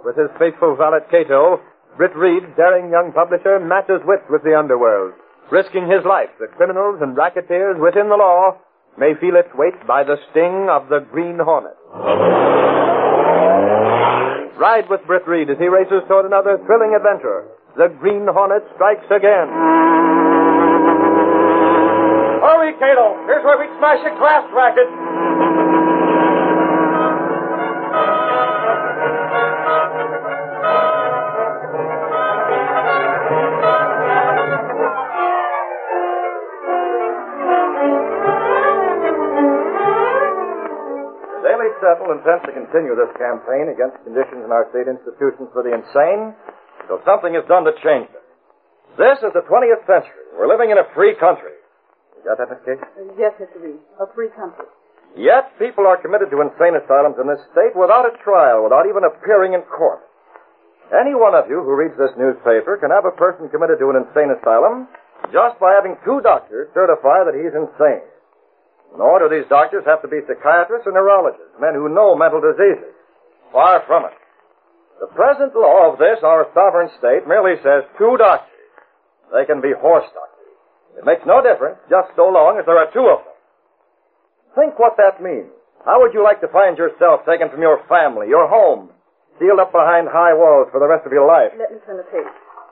with his faithful valet Cato, Britt Reed, daring young publisher, matches wits with the underworld, risking his life that criminals and racketeers within the law may feel its weight by the sting of the Green Hornet. Ride with Britt Reed as he races toward another thrilling adventure. The Green Hornet strikes again. Hurry, Cato. Here's where we smash a glass racket. The Daily Sentinel intends to continue this campaign against conditions in our state institutions for the insane, so something is done to change them. This is the 20th century. We're living in a free country. You got that, Miss Case? Yes, Mr. Reed. A free country. Yet, people are committed to insane asylums in this state without a trial, without even appearing in court. Any one of you who reads this newspaper can have a person committed to an insane asylum just by having two doctors certify that he's insane. Nor do these doctors have to be psychiatrists or neurologists, men who know mental diseases. Far from it. The present law of this, our sovereign state, merely says two doctors. They can be horse doctors. It makes no difference, just so long as there are two of them. Think what that means. How would you like to find yourself taken from your family, your home, sealed up behind high walls for the rest of your life? Let me turn the page.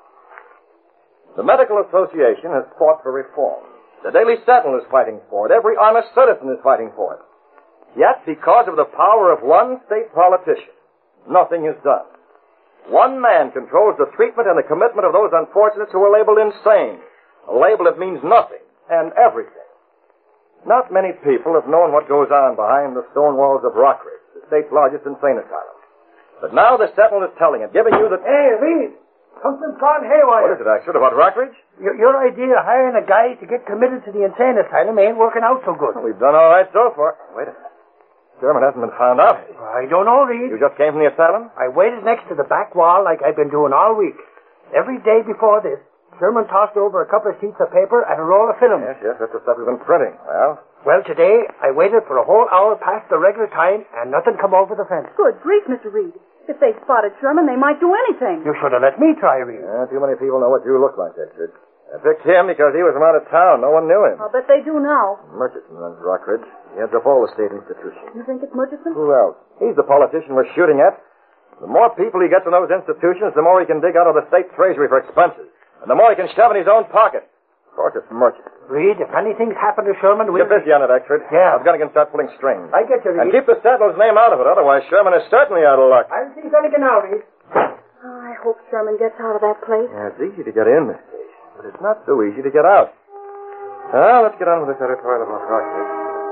The Medical Association has fought for reform. The Daily Sentinel is fighting for it. Every honest citizen is fighting for it. Yet, because of the power of one state politician, nothing is done. One man controls the treatment and the commitment of those unfortunates who are labeled insane. A label that means nothing and everything. Not many people have known what goes on behind the stone walls of Rockridge, the state's largest insane asylum. But now the Sentinel is telling it, giving you the... Hey, Reed! Something's gone haywire. What is it, Axford, about Rockridge? Your idea of hiring a guy to get committed to the insane asylum ain't working out so good. We've done all right so far. Wait a minute. Sherman hasn't been found out. I don't know, Reed. You just came from the asylum? I waited next to the back wall like I've been doing all week. Every day before this, Sherman tossed over a couple of sheets of paper and a roll of film. Yes, that's the stuff we've been printing. Well, today, I waited for a whole hour past the regular time, and nothing come over the fence. Good grief, Mr. Reed. If they spotted Sherman, they might do anything. You should have let me try, Reed. Too many people know what you look like, Axford. I picked him because he was from out of town. No one knew him. I'll bet they do now. Murchison runs Rockridge. He heads up all the state institutions. You think it's Murchison? Who else? He's the politician we're shooting at. The more people he gets in those institutions, the more he can dig out of the state treasury for expenses. And the more he can shove in his own pocket. Of course, it's Murchison. Reed, if anything's happened to Sherman, we'll... Get busy on it, Axford. Yeah. I've got to start pulling strings. I get you, Reed. And keep the Sentinel's name out of it, otherwise Sherman is certainly out of luck. I'll see something now, Reed. Oh, I hope Sherman gets out of that place. Yeah, it's easy to get in, Miss Case, but it's not so easy to get out. Well, let's get on with this editorial about Rockridge.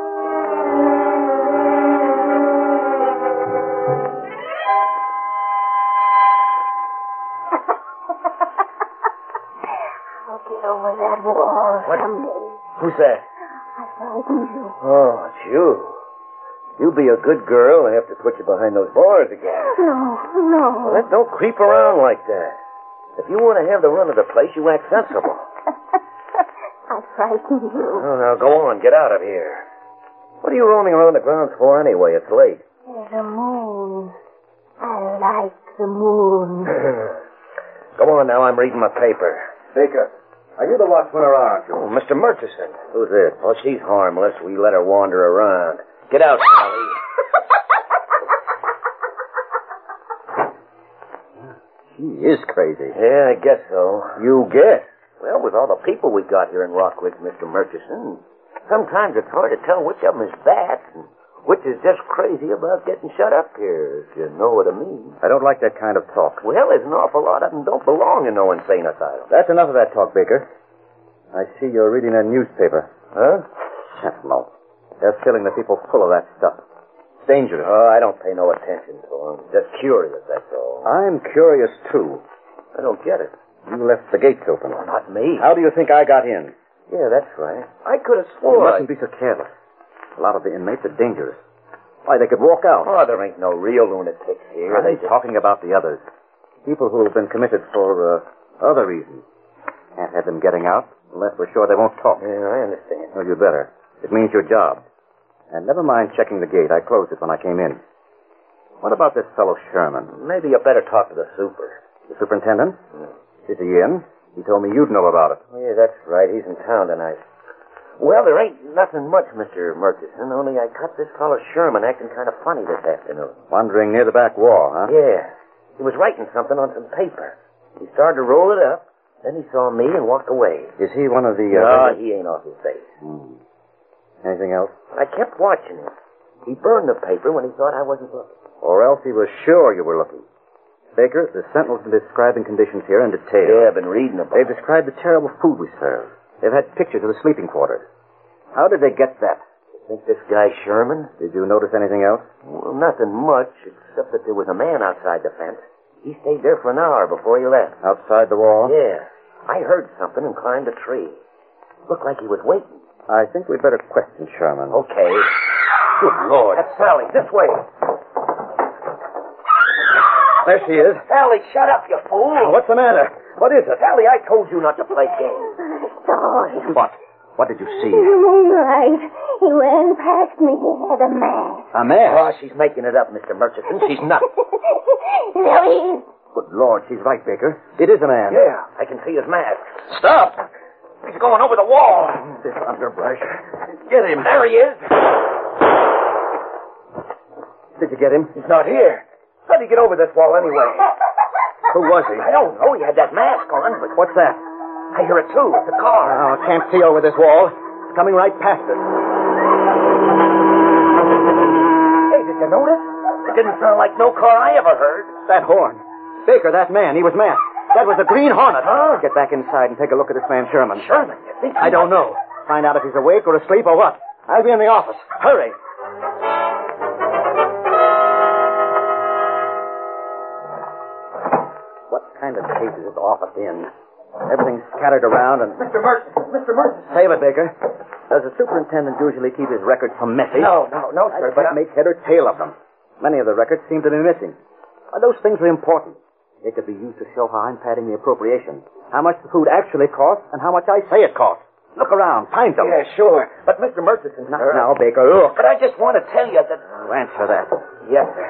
I'll get over that wall someday. Who's that? I frightened you. Oh, it's you. You be a good girl. I have to put you behind those bars again. No. Well, don't creep around like that. If you want to have the run of the place, you act sensible. I frightened you. Oh, now go on. Get out of here. What are you roaming around the grounds for anyway? It's late. There's a moon. I like the moon. Go on now. I'm reading my paper. Baker, are you the watchman or aren't you? Oh, Mr. Murchison. Who's it? Oh, she's harmless. We let her wander around. Get out, Sally. She is crazy. Yeah, I guess so. You guess? Well, with all the people we got here in Rockridge, Mr. Murchison, sometimes it's hard to tell which of them is bats and which is just crazy about getting shut up here, if you know what I mean. I don't like that kind of talk. Well, there's an awful lot of them don't belong in no insane asylum. That's enough of that talk, Baker. I see you're reading a newspaper. Huh? Sentinel. They're filling the people full of that stuff. It's dangerous. Oh, I don't pay no attention to them. Just curious, that's all. I'm curious, too. I don't get it. You left the gates open. Not me. How do you think I got in? Yeah, that's right. I could have You swore mustn't be so careless. A lot of the inmates are dangerous. Why, they could walk out. Oh, there ain't no real lunatics here. I'm talking about the others. People who have been committed for other reasons. Can't have them getting out unless we're sure they won't talk. Yeah, I understand. Well, you better. It means your job. And never mind checking the gate. I closed it when I came in. What about this fellow Sherman? Maybe you better talk to the super. The superintendent? Is he in? He told me you'd know about it. Yeah, that's right. He's in town tonight. Well, there ain't nothing much, Mr. Murchison, only I caught this fellow Sherman acting kind of funny this afternoon. Wandering near the back wall, huh? Yeah. He was writing something on some paper. He started to roll it up. Then he saw me and walked away. Is he one of the... No, he ain't off his face. Anything else? I kept watching him. He burned the paper when he thought I wasn't looking. Or else he was sure you were looking. Baker, the Sentinel's been describing conditions here in detail. Yeah, I've been reading about They've described the terrible food we serve. They've had pictures of the sleeping quarters. How did they get that? You think this guy Sherman? Did you notice anything else? Well, nothing much, except that there was a man outside the fence. He stayed there for an hour before he left. Outside the wall? Yeah. I heard something and climbed a tree. Looked like he was waiting. I think we'd better question Sherman. Okay. Good Lord. That's Sally. This way. There she is. Sally, shut up, you fool. What's the matter? What is it? Sally, I told you not to play games. Saw him. What? What did you see? In the moonlight. He ran past me. He had a mask. A man. Oh, she's making it up, Mr. Murchison. She's nuts. There he is. Good Lord, she's right, Baker. It is a man. Yeah, I can see his mask. Stop! He's going over the wall. This underbrush. Get him. There he is. Did you get him? He's not here. How'd he get over this wall anyway? Who was he? I don't know. He had that mask on, but What's that? I hear it too. It's a car. Oh, I can't see over this wall. It's coming right past us. Hey, did you notice? It didn't sound like no car I ever heard. That horn. Baker, that man, he was masked. That was the Green Hornet. Huh? Get back inside and take a look at this man, Sherman. Sherman, you think I don't know. Find out if he's awake or asleep or what. I'll be in the office. Hurry. What kind of case is this office in? Everything's scattered around and... Mr. Murchison. Save it, Baker. Does the superintendent usually keep his records from messy? No, sir, But I make head or tail of them. Many of the records seem to be missing. Those things are important. They could be used to show how I'm padding the appropriation, how much the food actually costs, and how much I say it costs. Look around. Find them. Yeah, sure. But Mr. Murchison, Not sir. now, Baker. Look. But I just want to tell you that... Answer that. Yes, sir.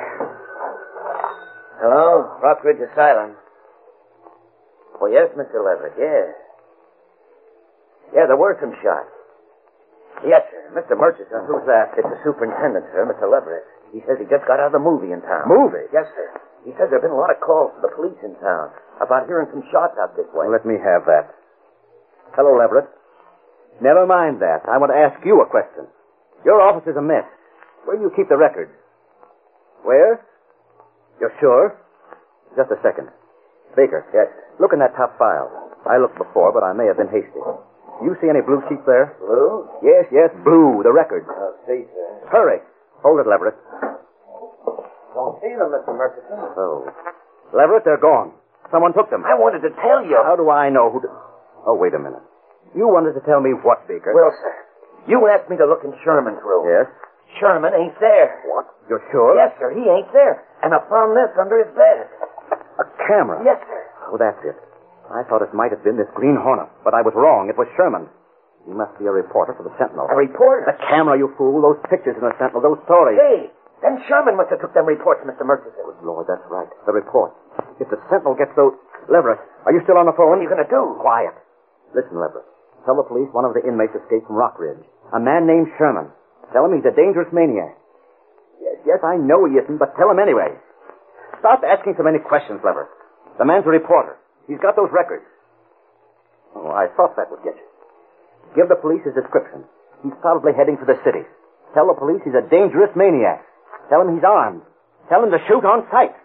Hello? Rockridge Asylum. Oh, yes, Mr. Leverett, yes. Yeah, there were some shots. Yes, sir. Mr. Murchison. Who's that? It's the superintendent, sir, Mr. Leverett. He says he just got out of the movie in town. Movie? Yes, sir. He says there have been a lot of calls to the police in town about hearing some shots out this way. Well, let me have that. Hello, Leverett. Never mind that. I want to ask you a question. Your office is a mess. Where do you keep the records? Where? You're sure? Just a second. Baker. Yes, sir. Look in that top file. I looked before, but I may have been hasty. You see any blue sheets there? Blue? Yes, blue. The records. I'll see, sir. Hurry. Hold it, Leverett. Don't see them, Mr. Murchison. Oh. Leverett, they're gone. Someone took them. I wanted to tell you. How do I know who... Oh, wait a minute. You wanted to tell me what, Baker? Well, sir, you asked me to look in Sherman's room. Yes? Sherman ain't there. What? You're sure? Yes, sir, he ain't there. And I found this under his bed. A camera? Yes, sir. Oh, that's it. I thought it might have been this Green Hornet, but I was wrong. It was Sherman. He must be a reporter for the Sentinel. A reporter? The camera, you fool. Those pictures in the Sentinel, those stories. Hey, then Sherman must have took them reports, Mr. Murchison. Good Lord, that's right. The report. If the Sentinel gets those... Leverett, are you still on the phone? What are you going to do? Quiet. Listen, Leverett. Tell the police one of the inmates escaped from Rockridge. A man named Sherman. Tell him he's a dangerous maniac. Yes, I know he isn't, but tell him anyway. Stop asking so many questions, Leverett. The man's a reporter. He's got those records. Oh, I thought that would get you. Give the police his description. He's probably heading for the city. Tell the police he's a dangerous maniac. Tell him he's armed. Tell him to shoot on sight.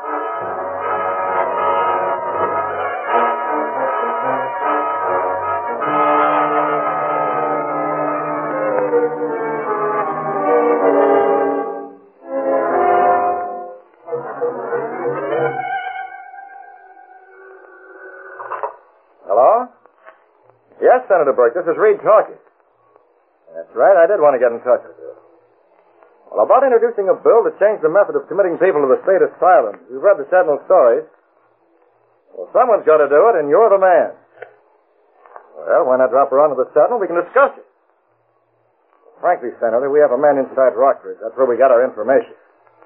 Hello? Yes, Senator Burke, this is Reed talking. That's right, I did want to get in touch with you. Well, about introducing a bill to change the method of committing people to the state asylum. You've read the Sentinel stories. Well, someone's got to do it, and you're the man. Well, why not drop around to the Sentinel? We can discuss it. Frankly, Senator, we have a man inside Rockridge. That's where we got our information.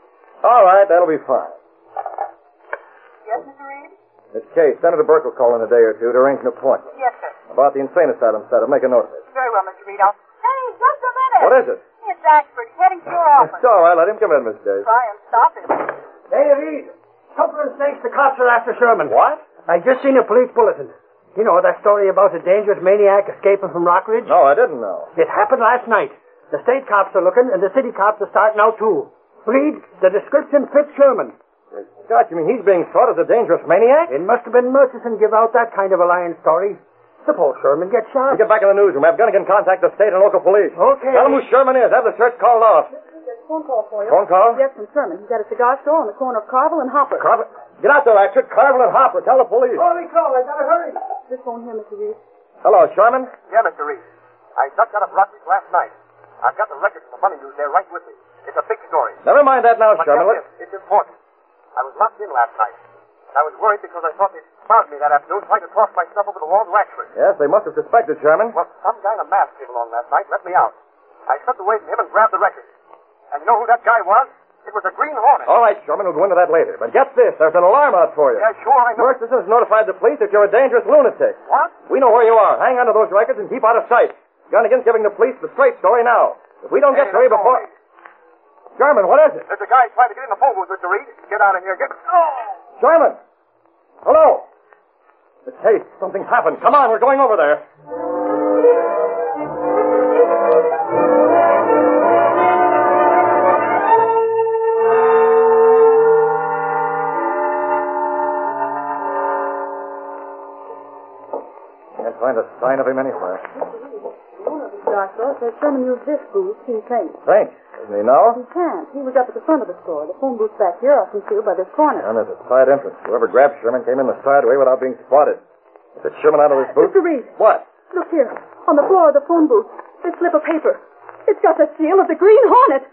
All right, that'll be fine. Yes, Mr. Reed? Miss Case, Senator Burke will call in a day or two to arrange an appointment. Yes, sir. About the insane asylum setup. Make a note of it. Very well, Mr. Reed. Hey, just a minute. What is it? It's Ashford. He's heading to your office. It's all right. Let him come in, Miss Case. Try and stop him. Hey, Reed. Couple of snakes, the cops are after Sherman. What? I just seen a police bulletin. You know, that story about a dangerous maniac escaping from Rockridge? No, I didn't know. It happened last night. The state cops are looking, and the city cops are starting out, too. Reed, the description fits Sherman. God, you mean he's being thought as a dangerous maniac? It must have been Murchison give out that kind of a lying story. Suppose Sherman gets shot. You get back in the newsroom. Have Gunnigan contact the state and local police. Okay. Tell them who Sherman is. Have the search called off. There's a phone call for you. Phone call? Yes, from Sherman. He's at a cigar store on the corner of Carville and Hopper. Carver. Get out there, Ratchet. Carville and Hopper. Tell the police. Holy crow, I gotta hurry. This phone here, Mr. Reed. Hello, Sherman. Yeah, Mr. Reed. I just got up Rockridge last night. I've got the records from the money news there right with me. It's a big story. Never mind that now, But Sherman. get this, it's important. I was locked in last night. I was worried because I thought they'd found me that afternoon trying to toss my stuff over the wall to Ashford. Yes, they must have suspected Sherman. Well, some guy in a mask came along last night and let me out. I slipped away from him and grabbed the records. And you know who that guy was? It was a Green Hornet. All right, Sherman, we'll go into that later. But get this, there's an alarm out for you. Yeah, sure, I know. Murchison's notified the police that you're a dangerous lunatic. What? We know where you are. Hang on to those records and keep out of sight. Gunnigan's giving the police the straight story now. If we don't get to you before... Sherman, what is it? There's a guy trying to get in the phone booth, Mr. Reed. Get out of here. Get... Oh! Sherman! Hello? Miss Case, something's happened. Come on, we're going over there. Can't find a sign of him anywhere. The owner of the cigar store says Sherman used this booth, King Paint. Thanks. Doesn't he know? He can't. He was up at the front of the store. The phone booth's back here, off concealed by this corner. And there's a side entrance. Whoever grabbed Sherman came in the side way without being spotted. Is it Sherman out of his booth? Mr. Reed. What? Look here. On the floor of the phone booth. This slip of paper. It's got the seal of the Green Hornet.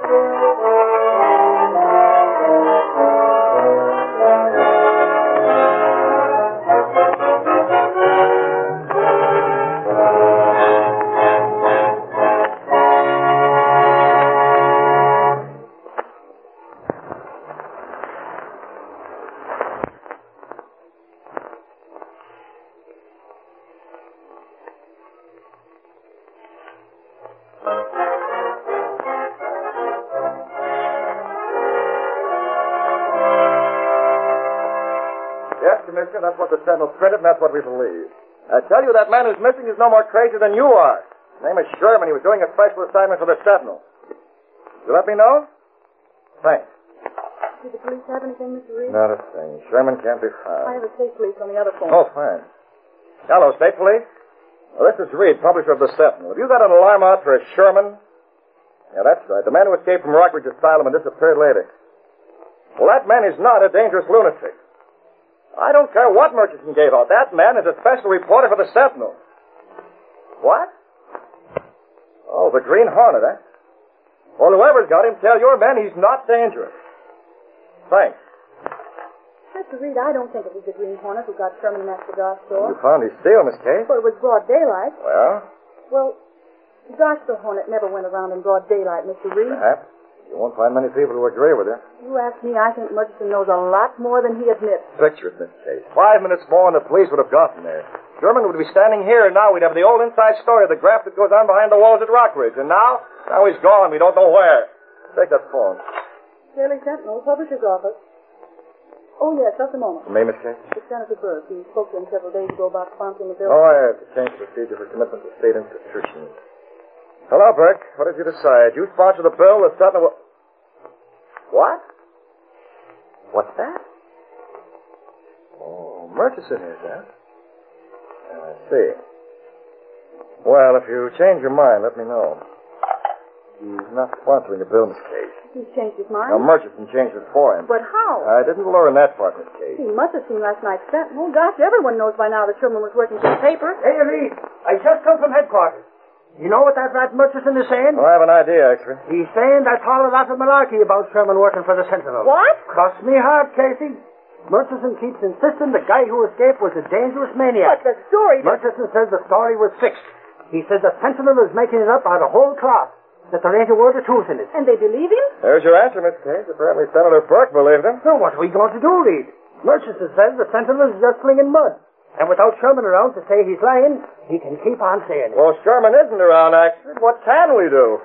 Yes, Commissioner, that's what the Sentinel printed, and that's what we believe. I tell you, that man who's missing is no more crazy than you are. His name is Sherman. He was doing a special assignment for the Sentinel. You let me know? Thanks. Did the police have anything, Mr. Reed? Not a thing. Sherman can't be I found. have a state police on the other phone. Oh, fine. Hello, State Police. Well, this is Reed, publisher of the Sentinel. Have you got an alarm out for a Sherman? Yeah, that's right. The man who escaped from Rockridge Asylum and disappeared later. Well, that man is not a dangerous lunatic. I don't care what Murchison gave out. That man is a special reporter for the Sentinel. What? Oh, the Green Hornet, eh? Well, whoever's got him, tell your men he's not dangerous. Thanks. Mr. Reed, I don't think it was the Green Hornet who got Sherman in that cigar store. You found his seal, Miss Case? Well, it was broad daylight. Well, The cigar store Hornet never went around in broad daylight, Mr. Reed. perhaps. You won't find many people who agree with you. You ask me, I think Murchison knows a lot more than he admits. Picture it, Miss Case. 5 minutes more and the police would have gotten there. Sherman would be standing here, and now we'd have the old inside story of the graft that goes on behind the walls at Rockridge. And now he's gone. We don't know where. Take that phone. Daily Sentinel, publisher's office. Oh, yes, just a moment. Me, Miss Case? It's Senator Burke. He spoke to him several days ago about sponsoring the bill. Oh, I have to change the procedure for commitment to state institutions. Hello, Burke. What did you decide? You sponsor the bill, the Sentinel... What? What's that? Oh, Murchison is, huh? I see. Well, if you change your mind, let me know. He's not sponsoring the bill, Miss Case. He's changed his Now, mind. Murchison changed it for him. But how? I didn't learn that part, Miss Case. He must have seen last night's Sentinel. Gosh, everyone knows by now that Sherman was working for the paper. Hey, Reed, I just come from headquarters. You know what that rat Murchison is saying? Oh, I have an idea, Extra. He's saying that's all a lot of malarkey about Sherman working for the Sentinel. What? Cross me heart, Casey. Murchison keeps insisting the guy who escaped was a dangerous maniac. But the story... Murchison says the story was fixed. He said the Sentinel is making it up out of whole cloth. that there ain't a word of truth in it. And they believe him? There's your answer, Miss Case. Apparently Senator Burke believed him. So what are we going to do, Reed? Murchison says the Sentinel is just slinging mud. And without Sherman around to say he's lying, he can keep on saying it. Well, Sherman isn't around, actually. What can we do?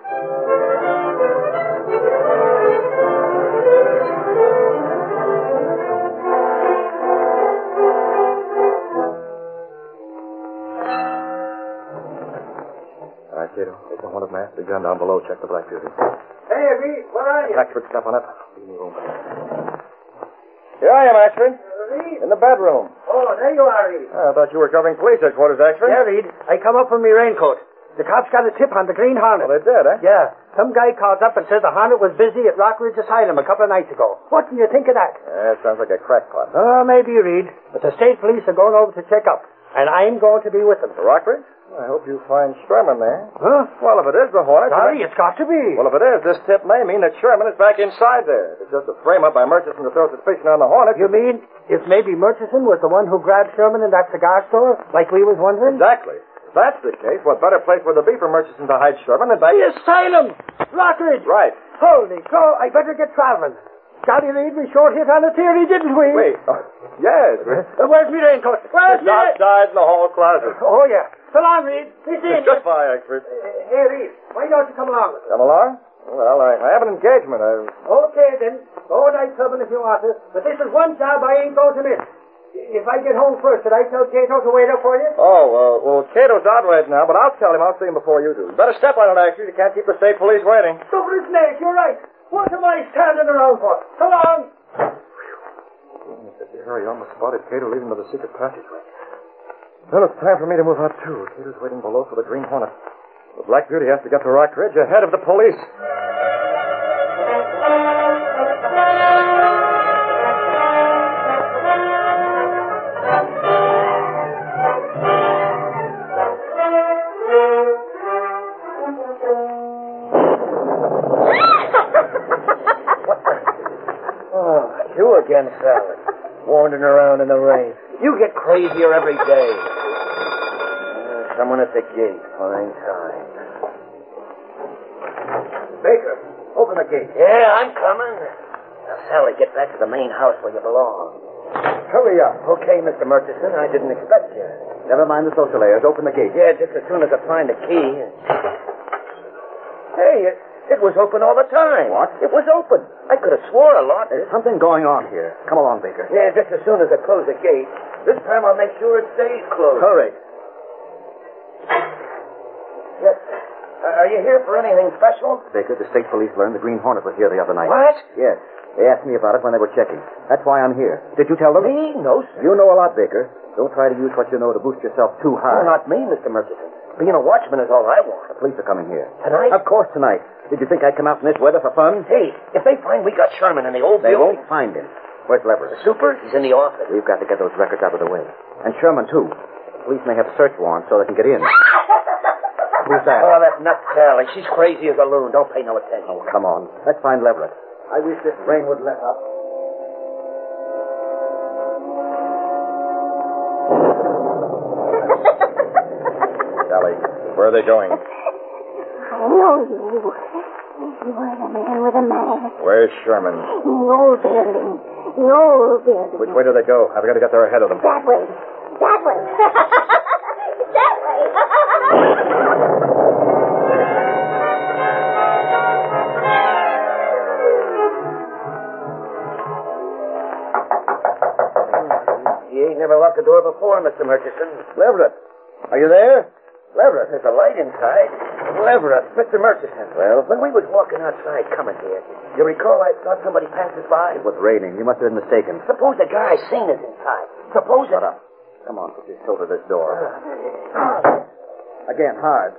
All right, Cato. Take the haunted mask, the gun down below. Check the Black Beauty. Hey, Reed, where are you? Blackford stuff on it. Leave me room. Here I am, Axford. Reed? In the bedroom. Oh, there you are, Reed. I thought you were covering police headquarters, Axford. Yeah, Reed. I come up from my raincoat. The cops got a tip on the Green Hornet. Well, they did, eh? Yeah. Some guy called up and said the Hornet was busy at Rockridge Asylum a couple of nights ago. What do you think of that? Yeah, sounds like a crackpot. Oh, maybe, Reed. But the state police are going over to check up. And I'm going to be with them. The Rockridge? I hope you find Sherman there. Huh? Well, if it is the Hornet... Sorry, it's got to be. Well, if it is, this tip may mean that Sherman is back inside there. It's just a frame-up by Murchison to throw suspicion on the Hornet. You mean if maybe Murchison was the one who grabbed Sherman in that cigar store, like we was wondering? Exactly. If that's the case, what better place would there be for Murchison to hide Sherman than back... The asylum! Rockridge! Right. Holy crow, I better get traveling. Golly, Reed, we short hit on a theory, didn't we? Wait. Yes. Where's me raincoat? Where's It's outside in the hall closet. Oh, yeah. So long, Reed. This in. Goodbye, Axford. Hey, Reed, why don't you come along with us? Come along? Well, I have an engagement. Okay, then. Go night clubbing if you want to. But this is one job I ain't going to miss. If I get home first, should I tell Cato to wait up for you? Oh, well, Cato's out right now, but I'll tell him. I'll see him before you do. You better step on it, Axford. You can't keep the state police waiting. Over his neck, you're right. What am I standing around for? Come on. Hurry, I almost spotted Cato leaving by the secret passageway. Well, it's time for me to move out, too. Cato's waiting below for the Green Hornet. The Black Beauty has to get to Rockridge ahead of the police. You again, Sally. Wandering around in the rain. You get crazier every day. Someone at the gate. Fine time. Baker, open the gate. Yeah, I'm coming. Now, Sally, get back to the main house where you belong. Hurry up. Okay, Mr. Murchison. I didn't expect you. Never mind the social layers. Open the gate. Yeah, just as soon as I find the key. Hey, it was open all the time. What? It was open. I could have swore a lot. There's something going on here. Come along, Baker. Yeah, just as soon as I close the gate. This time I'll make sure it stays closed. Hurry. Yes. Are you here for anything special? Baker, the state police learned the Green Hornet was here the other night. What? Yes. They asked me about it when they were checking. That's why I'm here. Did you tell them? Me? No, sir. You know a lot, Baker. Don't try to use what you know to boost yourself too high. No, not me, Mr. Murchison. Being a watchman is all I want. The police are coming here. Tonight? Of course, tonight. Did you think I'd come out in this weather for fun? Hey, if they find we got Sherman in the old They building... won't find him. Where's Leverett? The super? He's in the office. We've got to get those records out of the way. And Sherman, too. The police may have a search warrant so they can get in. Who's that? Oh, that's nuts, Sally. She's crazy as a loon. Don't pay no attention. Oh, come on. Let's find Leverett. I wish this rain would let up. Sally, where are they going? I know you. You are the man with the mask. Where's Sherman? In the old building. The old building. Which way do they go? I've got to get there ahead of them. That way. That way. That He ain't never locked the door before, Mr. Murchison. Leverett, are you there? Leverett, there's a light inside. Leverett, Mr. Murchison. Well? When we was walking outside coming here, you recall I thought somebody passed us by? It was raining. You must have been mistaken. Suppose the guy seen us inside. Suppose Shut up. Come on, put your shoulder to this door. Again, hard.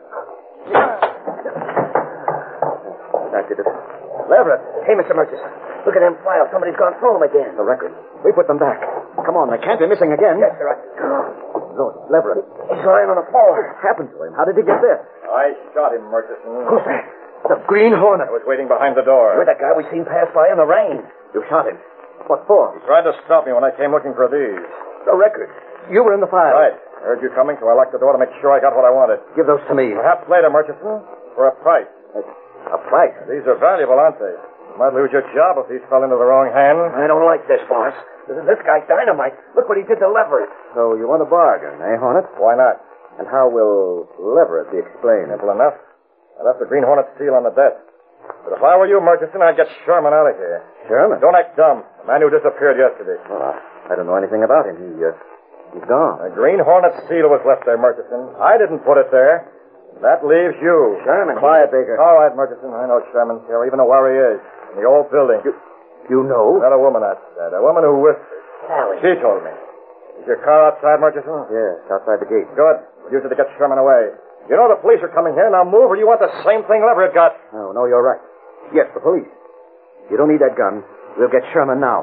That did it. Leverett. Hey, Mr. Murchison. Look at them files. Somebody's gone through them again. The record. We put them back. Come on, they can't be missing again. Yes, sir. Look, Leverett. He's lying on the floor. What happened to him? How did he get this? I shot him, Murchison. Who's that? The Green Hornet. I was waiting behind the door. You're the guy we seen pass by in the rain. You shot him. What for? He tried to stop me when I came looking for these. The record. You were in the file. Right. I heard you coming, so I locked the door to make sure I got what I wanted. Give those to me. Perhaps later, Murchison, for a price. A price? These are valuable, aren't they? You might lose your job if these fell into the wrong hands. I don't like this, boss. This guy's dynamite. Look what he did to Leverett. So you want a bargain, eh, Hornet? Why not? And how will Leverett be explained? Simple enough. I left the Green Hornet seal on the desk. But if I were you, Murchison, I'd get Sherman out of here. Sherman? Don't act dumb. The man who disappeared yesterday. Well, I don't know anything about him. He's gone. The Green Hornet seal was left there, Murchison. I didn't put it there. That leaves you. Sherman. Quiet, Baker. All right, Murchison. I know Sherman's here. I even know where he is. In the old building. You know? Not a woman outside. A woman who whispered. Sally. She told me. Is your car outside, Murchison? Yes, outside the gate. Good. We'll use it to get Sherman away. You know the police are coming here. Now move, or you want the same thing Leverett got. No, you're right. Yes, the police. You don't need that gun. We'll get Sherman now.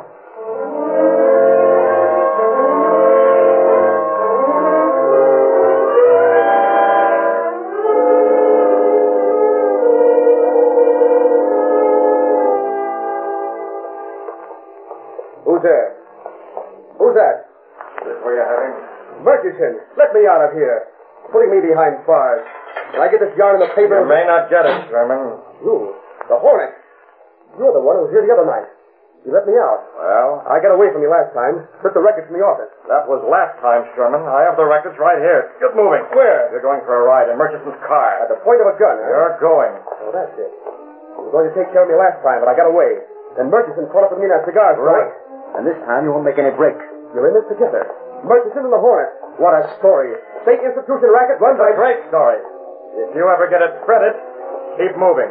Who's there? Who's that? This where you're heading? Murchison, let me out of here. Putting me behind bars. When I get this yarn in the paper... You may not get it, Sherman. You? The Hornet? You're the one who was here the other night. You let me out. Well, I got away from you last time. Took the records from the office. that was last time, Sherman. I have the records right here. Get moving. Where? You're going for a ride in Murchison's car. At the point of a gun, huh? You're going. Oh, that's it. You were going to take care of me last time, but I got away. Then Murchison caught up with me in that cigar store. Right. And this time you won't make any breaks. You're in this together. Murchison and the Hornet. What a story. State institution racket run by... It's a great story. If you ever get it printed, keep moving.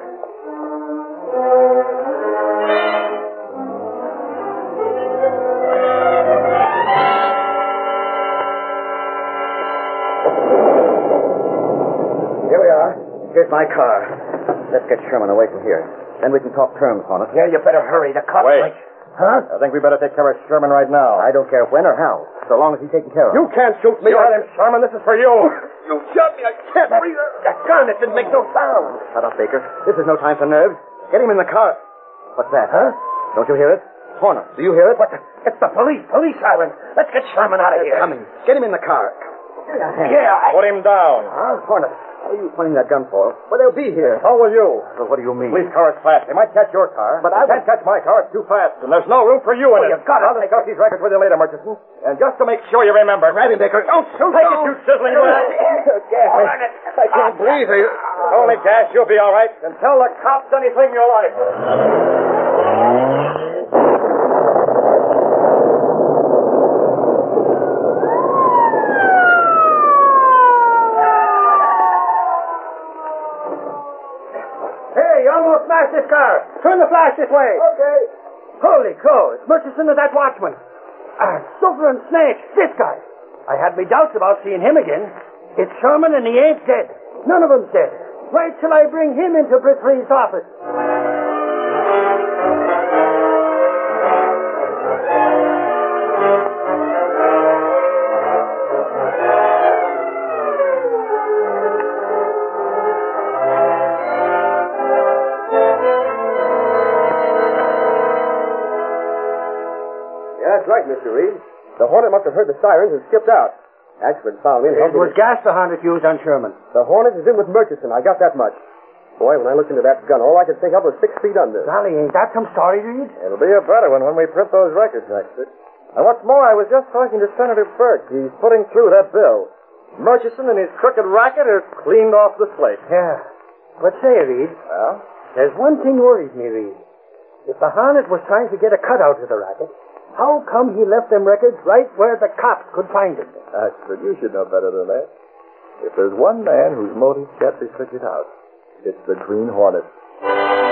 Here we are. Here's my car. Let's get Sherman away from here. Then we can talk terms, Hornet. Yeah, you better hurry. The cops Wait. might... Huh? I think we better take care of Sherman right now. I don't care when or how, so long as he's taken care of. You can't shoot me. You heard him, Sherman. This is for you. You shot me. I can't breathe. That gun, it didn't make no sound. Shut up, Baker. This is no time for nerves. Get him in the car. What's that? Huh? Don't you hear it? Hornet, do you hear it? What the... It's the police. Police sirens. Let's get Sherman out of here. Coming. Get him in the car. Yeah. Put him down. Huh? Hornet, what are you pointing that gun for? Well, they'll be here. So will you. Well, what do you mean? Police car is fast. They might catch your car. But they I can't catch my car. It's too fast. And there's no room for you in it. You got it. I'll take out these records with you later, Murchison. And just to make sure you remember. Grab him, Baker. Don't shoot. Take it, you sizzling rat. I can't breathe. Only gas. You'll be all right. And tell the cops anything you like. Hey, you almost smashed this car. Turn the flash this way. Okay. Holy crow, it's Murchison and that watchman. Silver and Snake, this guy. I had me doubts about seeing him again. It's Sherman and he ain't dead. None of them's dead. Wait till I bring him into Britt Freed's office. Yeah, that's right, Mr. Reed. The Hornet must have heard the sirens and skipped out. Ashford found me and It helped was me. gas the Hornet used on Sherman. The Hornet is in with Murchison. I got that much. Boy, when I looked into that gun, all I could think of was 6 feet under. Golly, ain't that some story, Reed? It'll be a better one when we print those records, Ashford. And what's more, I was just talking to Senator Burke. He's putting through that bill. Murchison and his crooked racket are cleaned off the slate. Yeah. But say, Reed, Well? there's one thing worries me, Reed. If the Hornet was trying to get a cutout of the racket, how come he left them records right where the cops could find them? Ashford, you should know better than that. If there's one man whose motives can't be figured out, it's the Green Hornet.